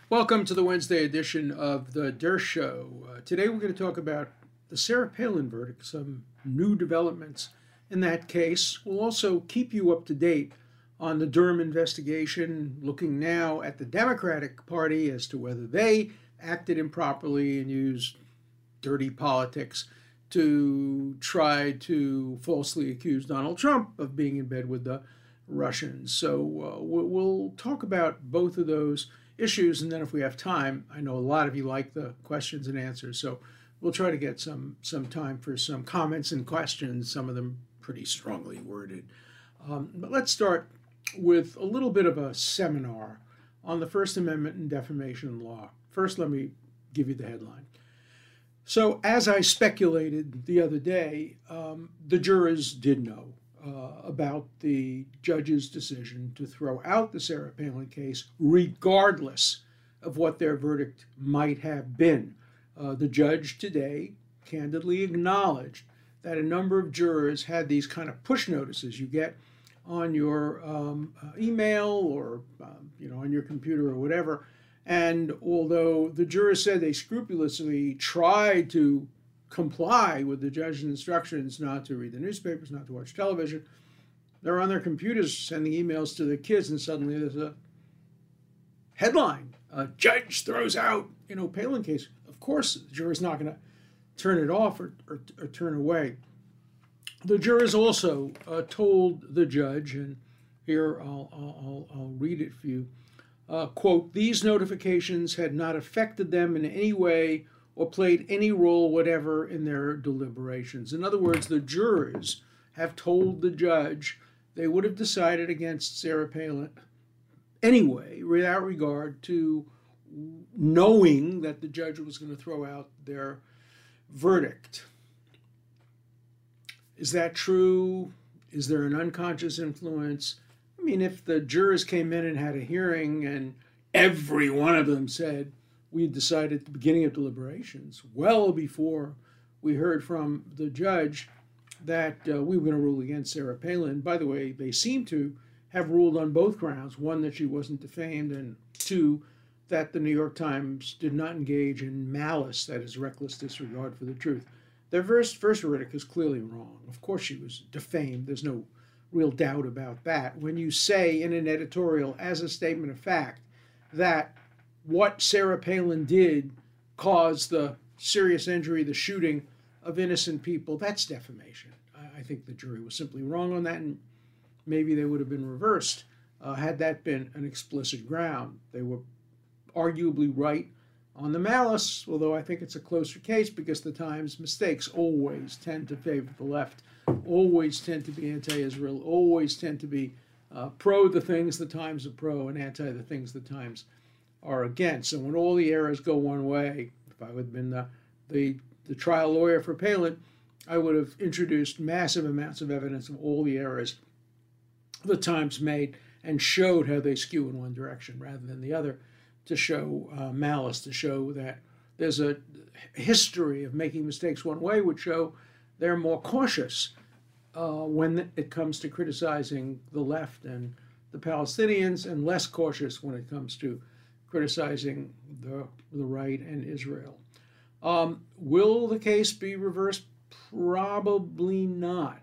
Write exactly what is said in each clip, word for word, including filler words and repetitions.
Welcome to the Wednesday edition of the Der Show. Uh, today we're going to talk about the Sarah Palin verdict, some new developments in that case. We'll also keep you up to date on the Durham investigation, looking now at the Democratic Party as to whether they acted improperly and used dirty politics to try to falsely accuse Donald Trump of being in bed with the Russians. So uh, we'll talk about both of those issues, and then if we have time, I know a lot of you like the questions and answers, so we'll try to get some some time for some comments and questions, some of them pretty strongly worded. Um, but let's start with a little bit of a seminar on the First Amendment and defamation law. First, let me give you the headline. So, as I speculated the other day, um, the jurors did know Uh, about the judge's decision to throw out the Sarah Palin case, regardless of what their verdict might have been. Uh, the judge today candidly acknowledged that a number of jurors had these kind of push notices you get on your um, uh, email or um, you know on your computer or whatever. And although the jurors said they scrupulously tried to comply with the judge's instructions not to read the newspapers, not to watch television, they're on their computers sending emails to their kids, and suddenly there's a headline: a judge throws out, you know, Palin case. Of course, the juror's not going to turn it off or, or, or turn away. The jurors also uh, told the judge, and here I'll, I'll, I'll read it for you, uh, quote, "These notifications had not affected them in any way or played any role whatever in their deliberations." In other words, the jurors have told the judge they would have decided against Sarah Palin anyway, without regard to knowing that the judge was going to throw out their verdict. Is that true? Is there an unconscious influence? I mean, if the jurors came in and had a hearing and every one of them said, we decided at the beginning of deliberations, well before we heard from the judge, that uh, we were going to rule against Sarah Palin. By the way, they seem to have ruled on both grounds. One, that she wasn't defamed, and two, that the New York Times did not engage in malice, that is, reckless disregard for the truth. Their first, first verdict is clearly wrong. Of course she was defamed. There's no real doubt about that. When you say in an editorial, as a statement of fact, that what Sarah Palin did caused the serious injury, the shooting of innocent people, that's defamation. I think the jury was simply wrong on that, and maybe they would have been reversed uh, had that been an explicit ground. They were arguably right on the malice, although I think it's a closer case because the Times mistakes always tend to favor the left, always tend to be anti-Israel, always tend to be uh, pro the things the Times are pro and anti the things the Times are against. So when all the errors go one way, if I would have been the, the, the trial lawyer for Palin, I would have introduced massive amounts of evidence of all the errors the Times made and showed how they skew in one direction rather than the other, to show uh, malice, to show that there's a history of making mistakes one way, would show they're more cautious uh, when it comes to criticizing the left and the Palestinians, and less cautious when it comes to criticizing the, the right and Israel. Um, will the case be reversed? Probably not.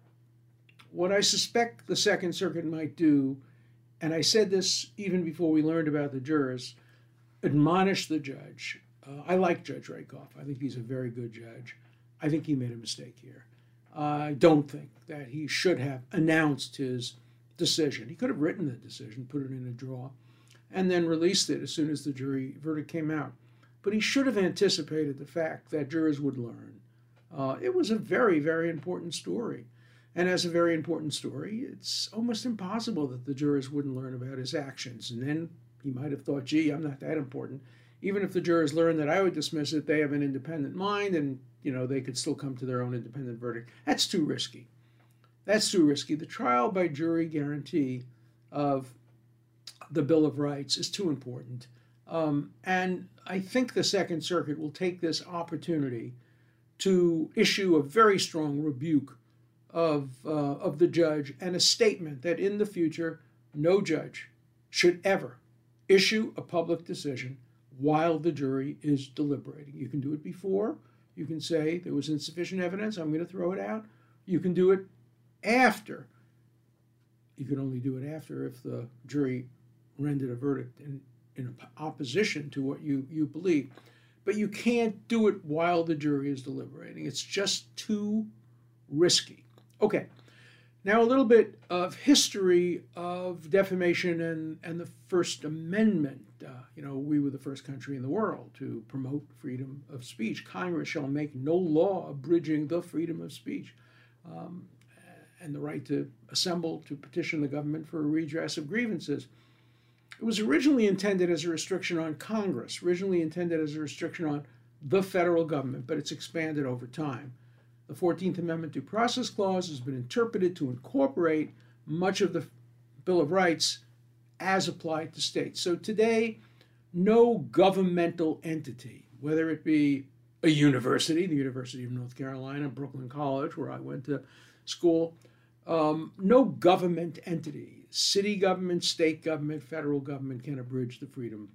What I suspect the Second Circuit might do, and I said this even before we learned about the jurors, admonish the judge. Uh, I like Judge Rakoff. I think he's a very good judge. I think he made a mistake here. I don't think that he should have announced his decision. He could have written the decision, put it in a drawer, and then released it as soon as the jury verdict came out. But he should have anticipated the fact that jurors would learn. Uh, it was a very, very important story. And as a very important story, it's almost impossible that the jurors wouldn't learn about his actions. And then he might have thought, gee, I'm not that important. Even if the jurors learn that I would dismiss it, they have an independent mind, and you know they could still come to their own independent verdict. That's too risky. That's too risky. The trial by jury guarantee of the Bill of Rights is too important. Um, and I think the Second Circuit will take this opportunity to issue a very strong rebuke of, uh, of the judge and a statement that in the future, no judge should ever, issue a public decision while the jury is deliberating. You can do it before. You can say there was insufficient evidence, I'm going to throw it out. You can do it after. You can only do it after if the jury rendered a verdict in, in opposition to what you, you believe. But you can't do it while the jury is deliberating. It's just too risky. Okay, now a little bit of history of defamation and, and the First Amendment. Uh, you know, we were the first country in the world to promote freedom of speech. Congress shall make no law abridging the freedom of speech um, and the right to assemble to petition the government for a redress of grievances. It was originally intended as a restriction on Congress, originally intended as a restriction on the federal government, but it's expanded over time. The fourteenth Amendment Due Process Clause has been interpreted to incorporate much of the Bill of Rights as applied to states. So today, no governmental entity, whether it be a university, the University of North Carolina, Brooklyn College, where I went to school, um, no government entity, city government, state government, federal government can abridge the freedom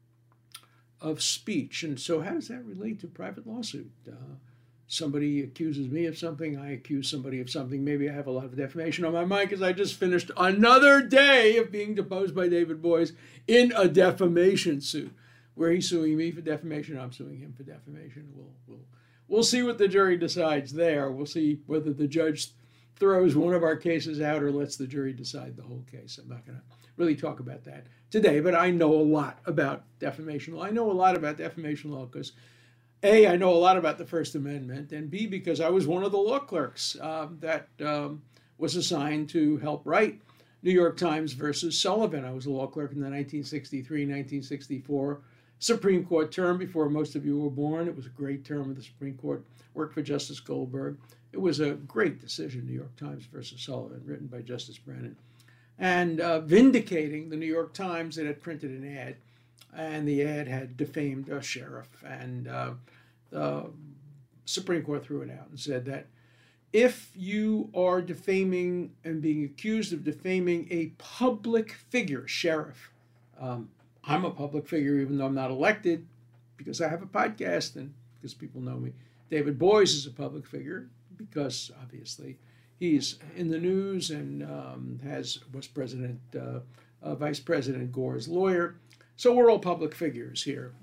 of speech. And so how does that relate to private lawsuit? Uh, somebody accuses me of something, I accuse somebody of something. Maybe I have a lot of defamation on my mind because I just finished another day of being deposed by David Boies in a defamation suit, where he's suing me for defamation, I'm suing him for defamation. We'll, we'll, we'll see what the jury decides there. We'll see whether the judge throws one of our cases out or lets the jury decide the whole case. I'm not going to really talk about that today, but I know a lot about defamation law. I know a lot about defamation law because A, I know a lot about the First Amendment, and B, because I was one of the law clerks um, that um, was assigned to help write New York Times versus Sullivan. I was a law clerk in the nineteen sixty-three nineteen sixty-four Supreme Court term before most of you were born. It was a great term of the Supreme Court. Worked for Justice Goldberg. It was a great decision, New York Times versus Sullivan, written by Justice Brennan, and uh, vindicating the New York Times that had printed an ad, and the ad had defamed a sheriff, and uh, the Supreme Court threw it out and said that if you are defaming and being accused of defaming a public figure, sheriff, um, I'm a public figure even though I'm not elected because I have a podcast and because people know me. David Boies is a public figure because obviously he's in the news and um, has was President, uh, uh, Vice President Gore's lawyer. So we're all public figures here.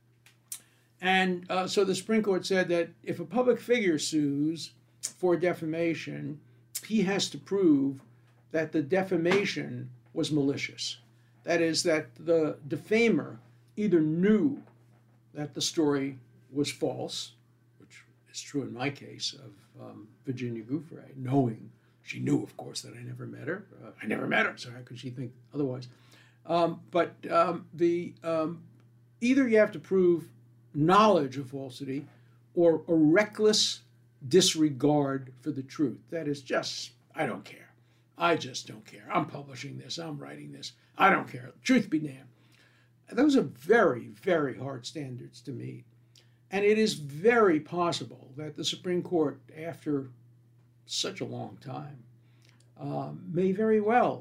And uh, so the Supreme Court said that if a public figure sues for defamation, he has to prove that the defamation was malicious. That is, that the defamer either knew that the story was false, which is true in my case of um, Virginia Giuffre, knowing, she knew, of course, that I never met her. Uh, I never met her, so how could she think otherwise? Um, but um, the um, either you have to prove knowledge of falsity or a reckless disregard for the truth. That is just, I don't care. I just don't care. I'm publishing this. I'm writing this. I don't care. Truth be damned. Those are very, very hard standards to meet. And it is very possible that the Supreme Court, after such a long time, um, may very well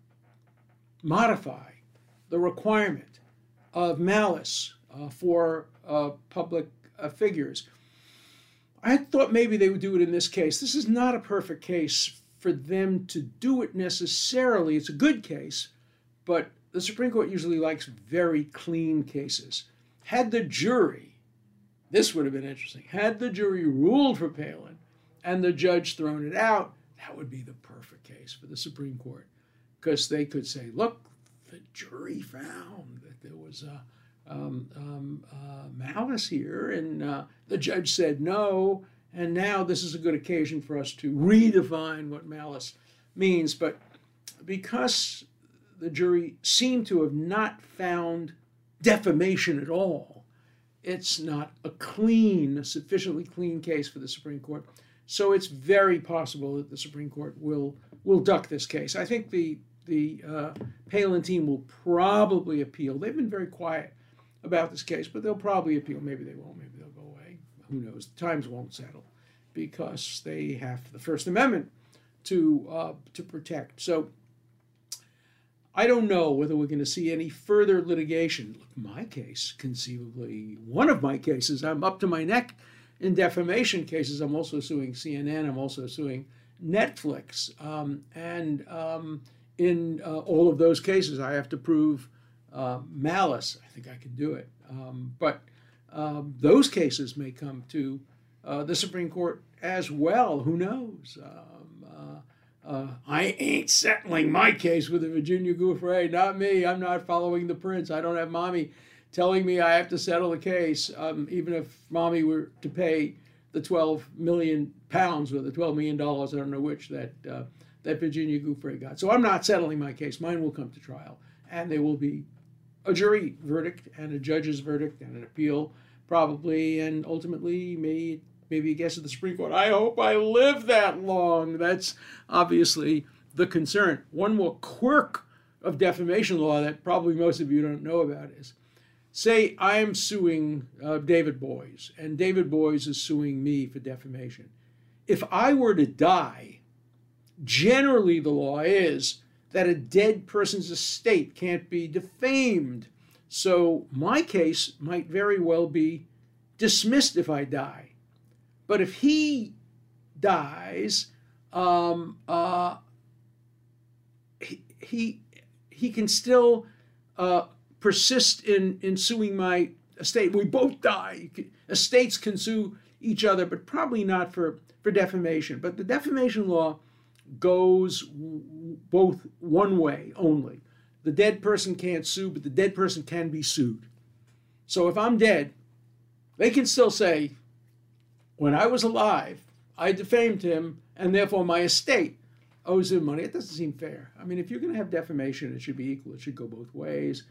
modify the requirement of malice uh, for uh, public uh, figures. I thought maybe they would do it in this case. This is not a perfect case for them to do it necessarily. It's a good case, but the Supreme Court usually likes very clean cases. Had the jury, this would have been interesting, had the jury ruled for Palin and the judge thrown it out, that would be the perfect case for the Supreme Court, because they could say, look, the jury found that there was a um, um, uh, malice here, and uh, the judge said no, and now this is a good occasion for us to redefine what malice means. But because the jury seemed to have not found defamation at all, it's not a clean, a sufficiently clean case for the Supreme Court. So it's very possible that the Supreme Court will will duck this case. I think the the uh, Palin team will probably appeal. They've been very quiet about this case, but they'll probably appeal. Maybe they won't. Maybe they'll go away. Who knows? The times won't settle because they have the First Amendment to uh, to protect. So I don't know whether we're going to see any further litigation. Look, my case, conceivably, one of my cases, I'm up to my neck in defamation cases. I'm also suing C N N. I'm also suing Netflix. Um, and um, in uh, all of those cases, I have to prove uh, malice. I think I can do it. Um, but um, those cases may come to uh, the Supreme Court as well. Who knows? Um, uh, uh, I ain't settling my case with the Virginia Giuffre. Not me. I'm not following the prince. I don't have mommy telling me I have to settle the case, um, even if mommy were to pay the twelve million pounds or the twelve million dollars, I don't know which, that uh, that Virginia Giuffre got. So I'm not settling my case. Mine will come to trial, and there will be a jury verdict and a judge's verdict and an appeal, probably, and ultimately maybe maybe a guess at the Supreme Court. I hope I live that long. That's obviously the concern. One more quirk of defamation law that probably most of you don't know about is, say I'm suing uh, David Boies, and David Boies is suing me for defamation. If I were to die, generally the law is that a dead person's estate can't be defamed. So my case might very well be dismissed if I die. But if he dies, um, uh, he, he, he can still uh, persist in, in suing my estate. We both die. Estates can sue each other, but probably not for, for defamation. But the defamation law goes both one way only. The dead person can't sue, but the dead person can be sued. So if I'm dead, they can still say, when I was alive, I defamed him, and therefore my estate owes him money. It doesn't seem fair. I mean, if you're going to have defamation, it should be equal. It should go both ways.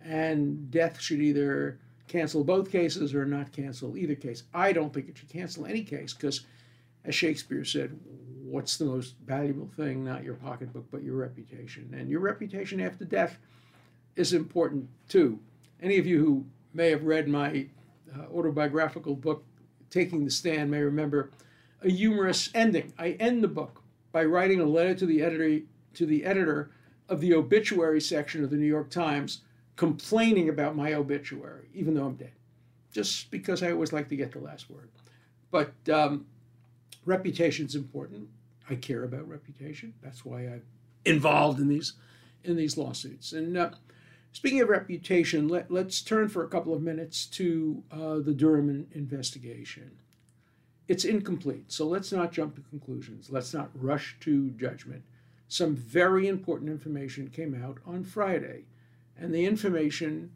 And death should either cancel both cases or not cancel either case. I don't think it should cancel any case because, as Shakespeare said, what's the most valuable thing? Not your pocketbook, but your reputation. And your reputation after death is important too. Any of you who may have read my uh, autobiographical book, Taking the Stand, may remember a humorous ending. I end the book by writing a letter to the editor, to the editor of the obituary section of the New York Times, complaining about my obituary, even though I'm dead, just because I always like to get the last word. But um, reputation's important. I care about reputation. That's why I'm involved in these in these lawsuits. And uh, speaking of reputation, let, let's turn for a couple of minutes to uh, the Durham investigation. It's incomplete, so let's not jump to conclusions. Let's not rush to judgment. Some very important information came out on Friday, and the information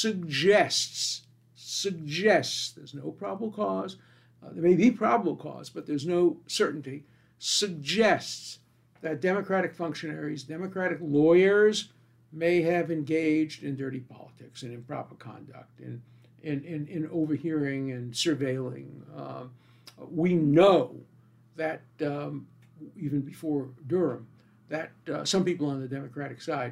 suggests, suggests, there's no probable cause, uh, there may be probable cause, but there's no certainty, suggests that Democratic functionaries, Democratic lawyers, may have engaged in dirty politics and improper conduct, in, in, in, in overhearing and surveilling. Uh, we know that, um, even before Durham, that uh, some people on the Democratic side,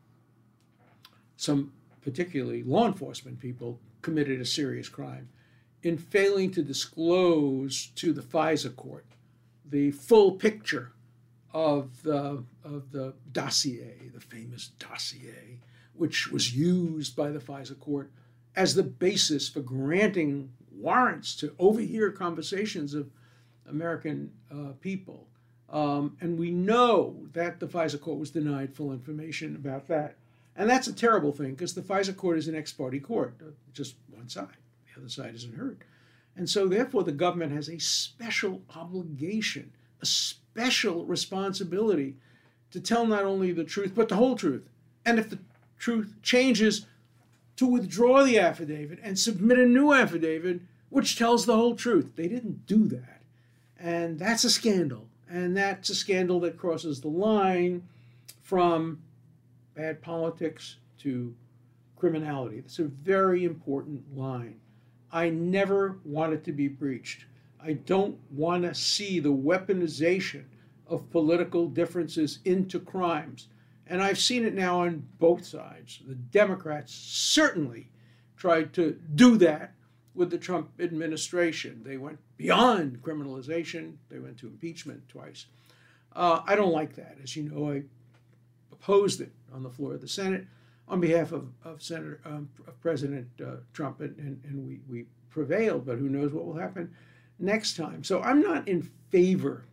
some particularly law enforcement people, committed a serious crime in failing to disclose to the FISA court the full picture of the, of the dossier, the famous dossier, which was used by the FISA court as the basis for granting warrants to overhear conversations of American uh, people. Um, and we know that the FISA court was denied full information about that. And that's a terrible thing because the FISA court is an ex parte court, just one side. The other side isn't heard. And so therefore the government has a special obligation, a special responsibility to tell not only the truth, but the whole truth. And if the truth changes, to withdraw the affidavit and submit a new affidavit which tells the whole truth. They didn't do that. And that's a scandal. And that's a scandal that crosses the line from bad politics to criminality. It's a very important line. I never want it to be breached. I don't want to see the weaponization of political differences into crimes. And I've seen it now on both sides. The Democrats certainly tried to do that with the Trump administration. They went beyond criminalization. They went to impeachment twice. Uh, I don't like that. As you know, I opposed it on the floor of the Senate on behalf of, of Senator um, of President uh, Trump, and, and, and we, we prevailed, but who knows what will happen next time. So I'm not in favor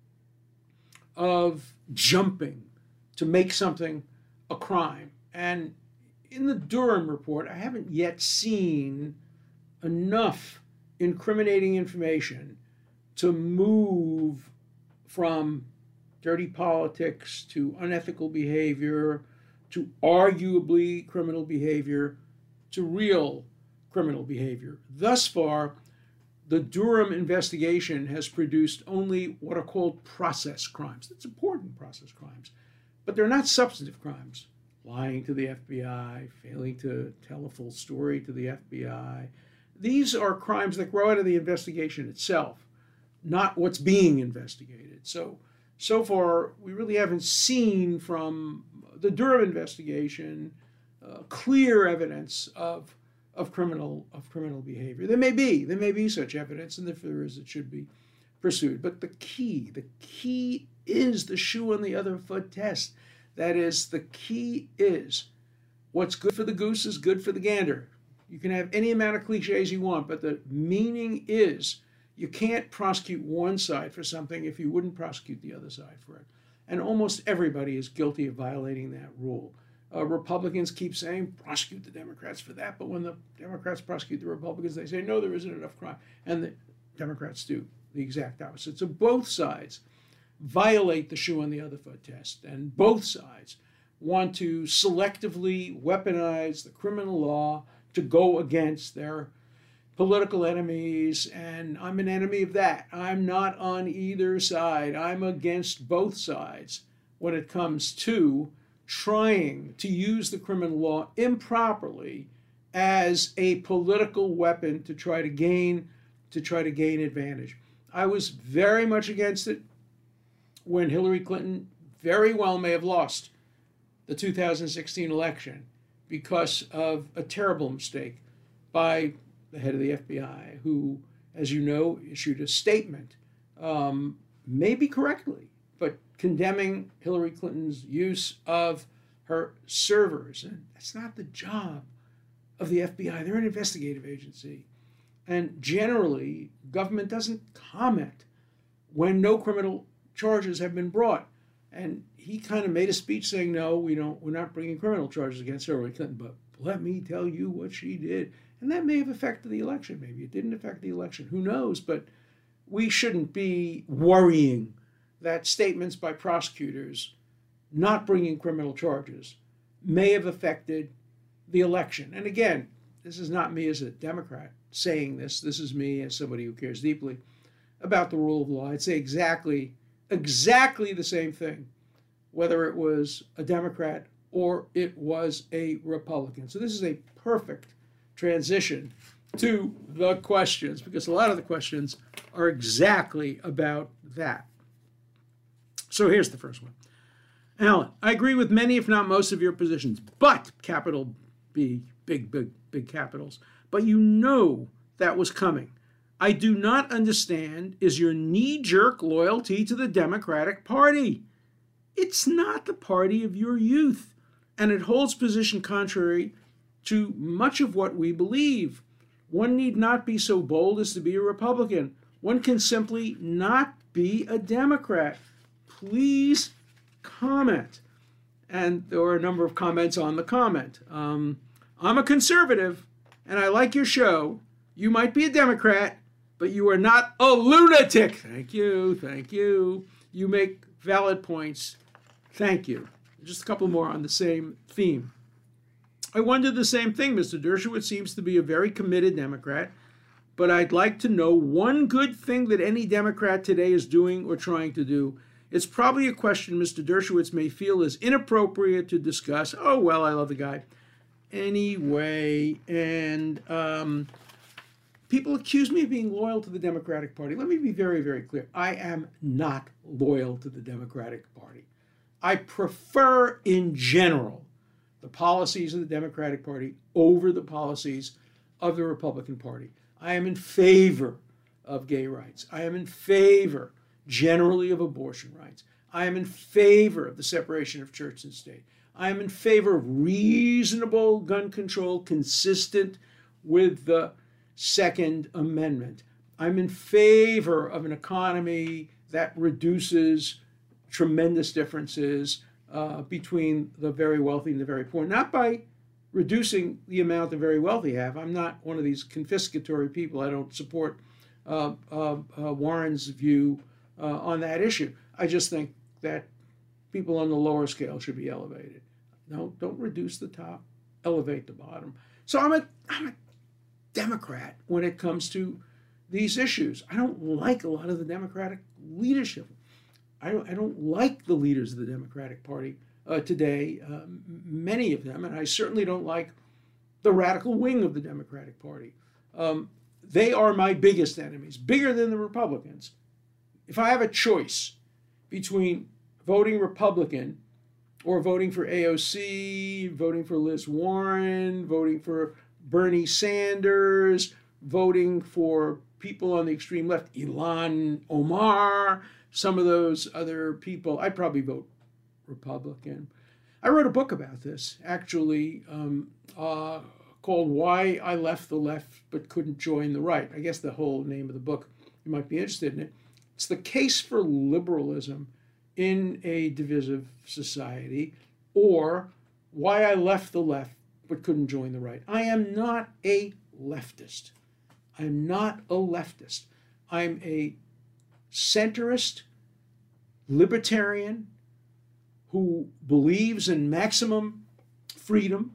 of jumping to make something a crime. And in the Durham report, I haven't yet seen enough incriminating information to move from dirty politics to unethical behavior to arguably criminal behavior to real criminal behavior. Thus far, the Durham investigation has produced only what are called process crimes. That's important, process crimes, but they're not substantive crimes. Lying to the F B I, failing to tell a full story to the F B I. These are crimes that grow out of the investigation itself, not what's being investigated. So, so far, we really haven't seen from the Durham investigation uh, clear evidence of, of, criminal, of criminal behavior. There may be, there may be such evidence, and if there is, it should be pursued. But the key, the key is the shoe on the other foot test. That is, the key is what's good for the goose is good for the gander. You can have any amount of cliches you want, but the meaning is you can't prosecute one side for something if you wouldn't prosecute the other side for it. And almost everybody is guilty of violating that rule. Uh, Republicans keep saying, prosecute the Democrats for that, but when the Democrats prosecute the Republicans, they say, no, there isn't enough crime. And the Democrats do the exact opposite. So both sides violate the shoe on the other foot test, and both sides want to selectively weaponize the criminal law to go against their political enemies, and I'm an enemy of that. I'm not on either side. I'm against both sides when it comes to trying to use the criminal law improperly as a political weapon to try to gain to try to gain advantage. I was very much against it when Hillary Clinton very well may have lost the two thousand sixteen election because of a terrible mistake by the head of the F B I, who, as you know, issued a statement, um, maybe correctly, but condemning Hillary Clinton's use of her servers. And that's not the job of the F B I. They're an investigative agency. And generally, government doesn't comment when no criminal charges have been brought. And he kind of made a speech saying, no, we don't, we're not bringing criminal charges against Hillary Clinton, but let me tell you what she did. And that may have affected the election. Maybe it didn't affect the election. Who knows? But we shouldn't be worrying that statements by prosecutors not bringing criminal charges may have affected the election. And again, this is not me as a Democrat saying this. This is me as somebody who cares deeply about the rule of law. I'd say exactly exactly the same thing, whether it was a Democrat or it was a Republican. So this is a perfect transition to the questions, because a lot of the questions are exactly about that. So here's the first one. Alan, I agree with many, if not most, of your positions, but, capital B, big, big, big capitals, but you know that was coming. I do not understand is your knee-jerk loyalty to the Democratic Party. It's not the party of your youth, and it holds position contrary to much of what we believe. One need not be so bold as to be a Republican. One can simply not be a Democrat. Please comment. And there were a number of comments on the comment. Um, I'm a conservative, and I like your show. You might be a Democrat, but you are not a lunatic. Thank you, thank you. You make valid points. Thank you. Just a couple more on the same theme. I wonder the same thing. Mister Dershowitz seems to be a very committed Democrat, but I'd like to know one good thing that any Democrat today is doing or trying to do. It's probably a question Mister Dershowitz may feel is inappropriate to discuss. Oh, well, I love the guy. Anyway, and um, people accuse me of being loyal to the Democratic Party. Let me be very, very clear. I am not loyal to the Democratic Party. I prefer, in general, the policies of the Democratic Party over the policies of the Republican Party. I am in favor of gay rights. I am in favor, generally, of abortion rights. I am in favor of the separation of church and state. I am in favor of reasonable gun control consistent with the Second Amendment. I'm in favor of an economy that reduces tremendous differences uh, between the very wealthy and the very poor, not by reducing the amount the very wealthy have. I'm not one of these confiscatory people. I don't support uh, uh, uh, Warren's view uh, on that issue. I just think that people on the lower scale should be elevated. No, don't reduce the top, elevate the bottom. So I'm a, I'm a Democrat when it comes to these issues. I don't like a lot of the Democratic leadership. I don't, I don't like the leaders of the Democratic Party uh, today, uh, many of them, and I certainly don't like the radical wing of the Democratic Party. Um, they are my biggest enemies, bigger than the Republicans. If I have a choice between voting Republican or voting for A O C, voting for Liz Warren, voting for Bernie Sanders, voting for people on the extreme left, Ilhan Omar, some of those other people, I'd probably vote Republican. I wrote a book about this, actually, um, uh, called Why I Left the Left But Couldn't Join the Right. I guess the whole name of the book, you might be interested in it. It's the case for liberalism in a divisive society, or why I left the left but couldn't join the right. I am not a leftist. I'm not a leftist. I'm a centrist, libertarian who believes in maximum freedom,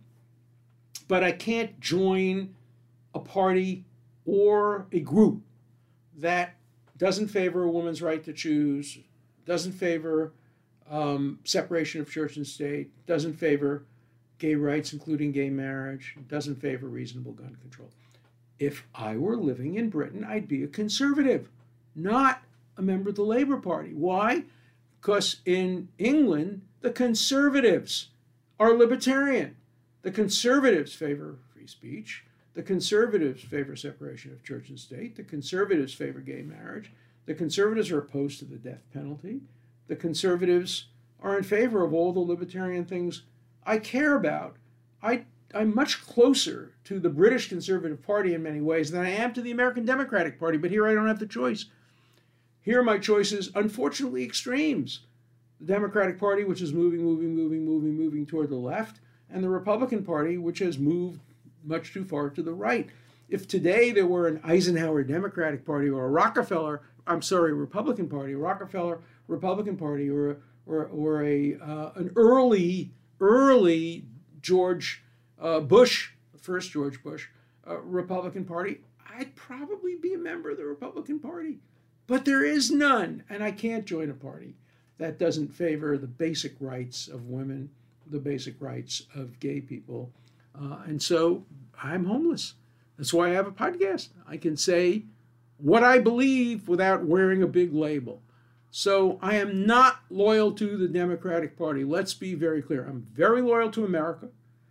but I can't join a party or a group that doesn't favor a woman's right to choose, doesn't favor um, separation of church and state, doesn't favor gay rights, including gay marriage, doesn't favor reasonable gun control. If I were living in Britain, I'd be a conservative, not a member of the Labour Party. Why? Because in England, the conservatives are libertarian. The conservatives favor free speech. The conservatives favor separation of church and state. The conservatives favor gay marriage. The conservatives are opposed to the death penalty. The conservatives are in favor of all the libertarian things I care about. I, I'm much closer to the British Conservative Party in many ways than I am to the American Democratic Party, but here I don't have the choice. Here are my choices, unfortunately, extremes. The Democratic Party, which is moving, moving, moving, moving, moving toward the left, and the Republican Party, which has moved much too far to the right. If today there were an Eisenhower Democratic Party or a Rockefeller, I'm sorry, Republican Party, a Rockefeller Republican Party, or or or a uh, an early early George uh, Bush, the first George Bush, uh, Republican Party, I'd probably be a member of the Republican Party. But there is none, and I can't join a party that doesn't favor the basic rights of women, the basic rights of gay people. Uh, and so I'm homeless. That's why I have a podcast. I can say what I believe without wearing a big label. So I am not loyal to the Democratic Party. Let's be very clear. I'm very loyal to America.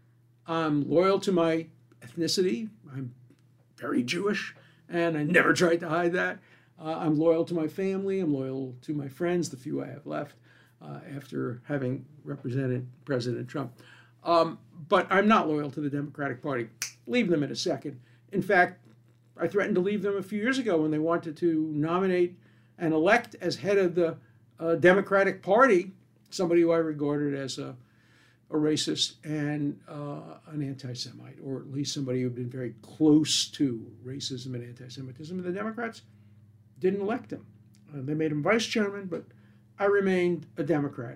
I'm loyal to my ethnicity. I'm very Jewish, and I never tried to hide that. Uh, I'm loyal to my family. I'm loyal to my friends, the few I have left, uh, after having represented President Trump. Um, but I'm not loyal to the Democratic Party. Leave them in a second. In fact, I threatened to leave them a few years ago when they wanted to nominate and elect as head of the uh, Democratic Party somebody who I regarded as a, a racist and uh, an anti-Semite, or at least somebody who had been very close to racism and anti-Semitism. And the Democrats didn't elect him. Uh, they made him vice chairman, but I remained a Democrat.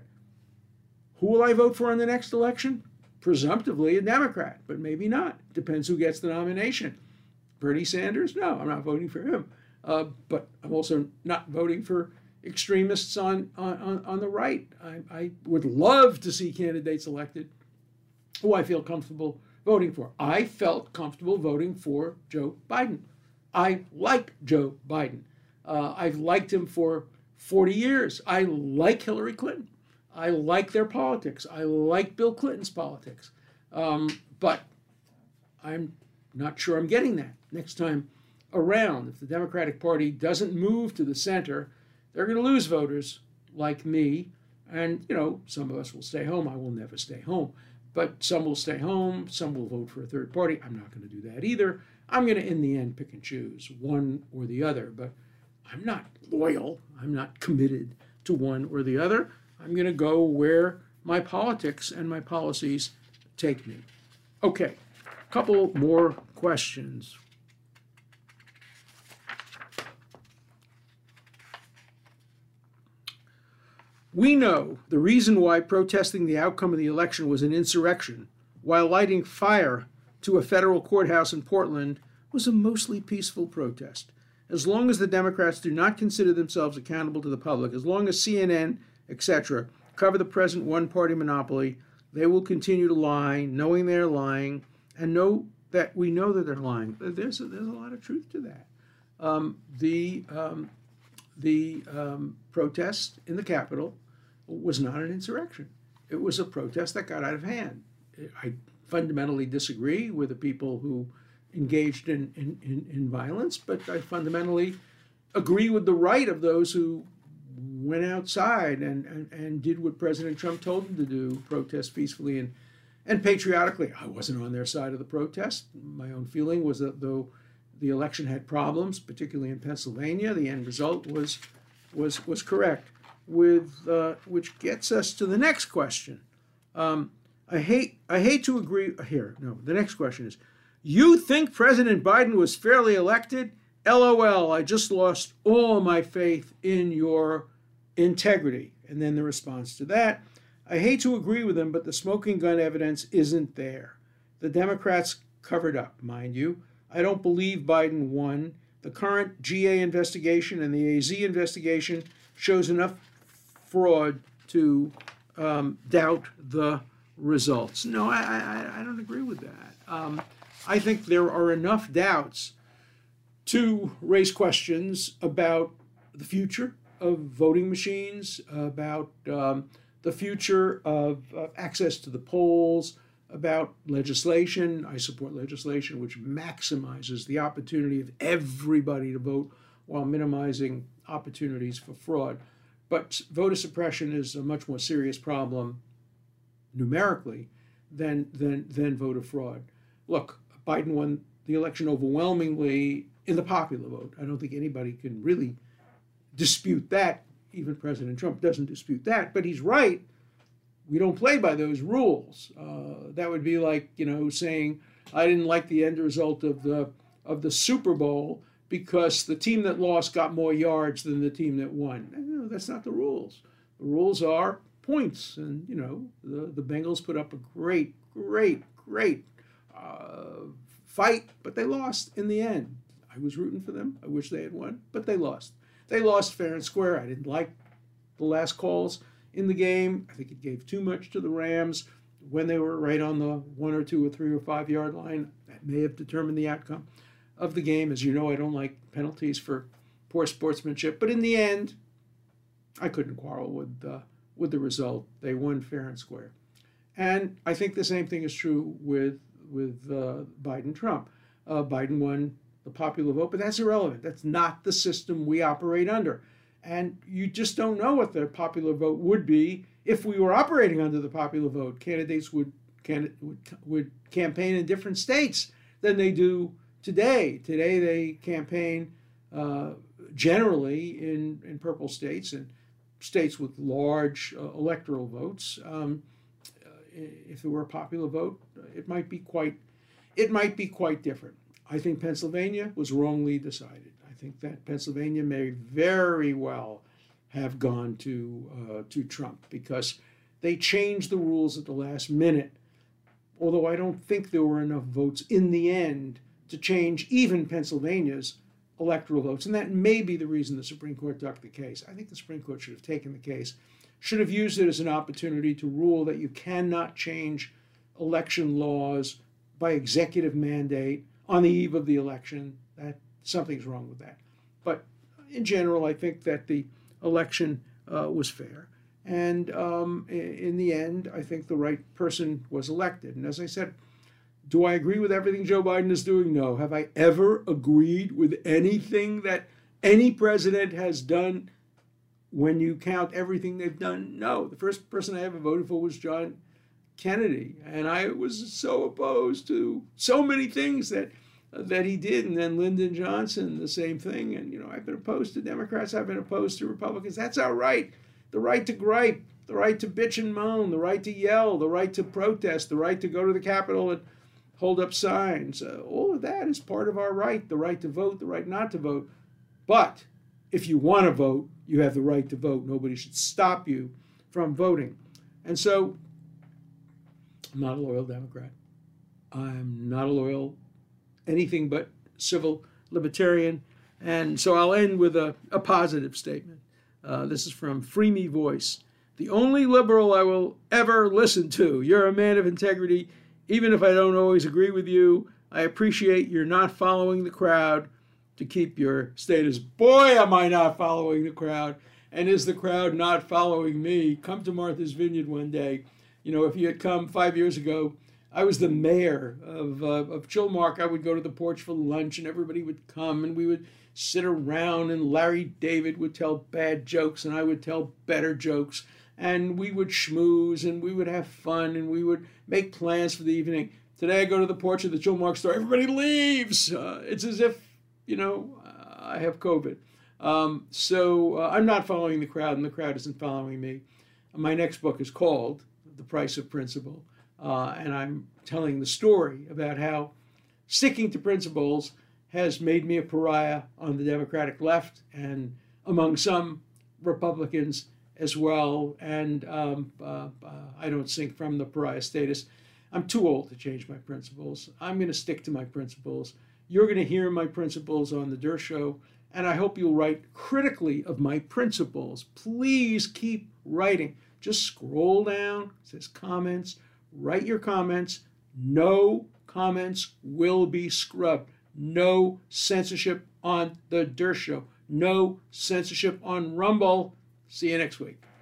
Who will I vote for in the next election? Presumptively a Democrat, but maybe not. Depends who gets the nomination. Bernie Sanders? No, I'm not voting for him. Uh, but I'm also not voting for extremists on, on, on the right. I, I would love to see candidates elected who I feel comfortable voting for. I felt comfortable voting for Joe Biden. I like Joe Biden. Uh, I've liked him for forty years. I like Hillary Clinton. I like their politics. I like Bill Clinton's politics. Um, but I'm not sure I'm getting that next time around. If the Democratic Party doesn't move to the center, they're going to lose voters like me. And, you know, some of us will stay home. I will never stay home. But some will stay home. Some will vote for a third party. I'm not going to do that either. I'm going to, in the end, pick and choose one or the other. But I'm not loyal. I'm not committed to one or the other. I'm going to go where my politics and my policies take me. Okay, a couple more questions. We know the reason why protesting the outcome of the election was an insurrection, while lighting fire to a federal courthouse in Portland was a mostly peaceful protest. As long as the Democrats do not consider themselves accountable to the public, as long as C N N, et cetera, cover the present one-party monopoly, they will continue to lie, knowing they're lying, and know that we know that they're lying. There's a, there's a lot of truth to that. Um, the um, the um, protest in the Capitol was not an insurrection. It was a protest that got out of hand. I fundamentally disagree with the people who engaged in, in, in, in violence, but I fundamentally agree with the right of those who went outside and, and, and did what President Trump told them to do, protest peacefully and, and patriotically. I wasn't on their side of the protest. My own feeling was that though the election had problems, particularly in Pennsylvania, the end result was was was correct. With uh, which gets us to the next question. Um, I hate I hate to agree here. No, the next question is: you think President Biden was fairly elected? LOL. I just lost all my faith in your integrity. And then the response to that: I hate to agree with him, but the smoking gun evidence isn't there. The Democrats covered up, mind you. I don't believe Biden won. The current G A investigation and the A Z investigation shows enough fraud to um, doubt the results. No, I, I, I don't agree with that. Um, I think there are enough doubts to raise questions about the future of voting machines, about um, the future of uh, access to the polls, about legislation. I support legislation which maximizes the opportunity of everybody to vote while minimizing opportunities for fraud. But voter suppression is a much more serious problem numerically than, than, than voter fraud. Look, Biden won the election overwhelmingly in the popular vote. I don't think anybody can really dispute that. Even President Trump doesn't dispute that. But he's right. We don't play by those rules. Uh, that would be like, you know, saying I didn't like the end result of the of the Super Bowl because the team that lost got more yards than the team that won. No, that's not the rules. The rules are points, and you know the the Bengals put up a great, great, great uh, fight, but they lost in the end. I was rooting for them. I wish they had won, but they lost. They lost fair and square. I didn't like the last calls in the game. I think it gave too much to the Rams when they were right on the one or two or three or five yard line. That may have determined the outcome of the game. As you know, I don't like penalties for poor sportsmanship, but in the end, I couldn't quarrel with uh, with the result. They won fair and square, and I think the same thing is true with with uh, Biden Trump. Uh, Biden won the popular vote, but that's irrelevant. That's not the system we operate under. And you just don't know what the popular vote would be if we were operating under the popular vote. Candidates would, candidate, would, would campaign in different states than they do today. Today they campaign uh, generally in, in purple states and states with large uh, electoral votes. Um, if it were a popular vote, it might be quite, it might be quite different. I think Pennsylvania was wrongly decided. I think that Pennsylvania may very well have gone to uh, to Trump because they changed the rules at the last minute. Although I don't think there were enough votes in the end to change even Pennsylvania's electoral votes. And that may be the reason the Supreme Court took the case. I think the Supreme Court should have taken the case, should have used it as an opportunity to rule that you cannot change election laws by executive mandate on the eve of the election. That something's wrong with that. But in general, I think that the election uh, was fair. And um, in the end, I think the right person was elected. And as I said, do I agree with everything Joe Biden is doing? No. Have I ever agreed with anything that any president has done when you count everything they've done? No. The first person I ever voted for was John Kennedy, and I was so opposed to so many things that that he did. And then Lyndon Johnson, the same thing. And, you know, I've been opposed to Democrats. I've been opposed to Republicans. That's our right. The right to gripe, the right to bitch and moan, the right to yell, the right to protest, the right to go to the Capitol and hold up signs. Uh, all of that is part of our right, the right to vote, the right not to vote. But if you want to vote, you have the right to vote. Nobody should stop you from voting. And so I'm not a loyal Democrat. I'm not a loyal anything but civil libertarian. And so I'll end with a, a positive statement. Uh, this is from Free Me Voice. The only liberal I will ever listen to. You're a man of integrity. Even if I don't always agree with you, I appreciate you're not following the crowd to keep your status. Boy, am I not following the crowd. And is the crowd not following me? Come to Martha's Vineyard one day. You know, if you had come five years ago, I was the mayor of, uh, of Chilmark. I would go to the porch for lunch, and everybody would come, and we would sit around, and Larry David would tell bad jokes, and I would tell better jokes, and we would schmooze, and we would have fun, and we would make plans for the evening. Today I go to the porch of the Chilmark store. Everybody leaves. Uh, it's as if, you know, uh, I have COVID. Um, so uh, I'm not following the crowd, and the crowd isn't following me. My next book is called The Price of Principle. Uh, and I'm telling the story about how sticking to principles has made me a pariah on the Democratic left and among some Republicans as well. And um, uh, uh, I don't sink from the pariah status. I'm too old to change my principles. I'm going to stick to my principles. You're going to hear my principles on the Der Show, and I hope you'll write critically of my principles. Please keep writing. Just scroll down. It says comments. Write your comments. No comments will be scrubbed. No censorship on the Der Show. No censorship on Rumble. See you next week.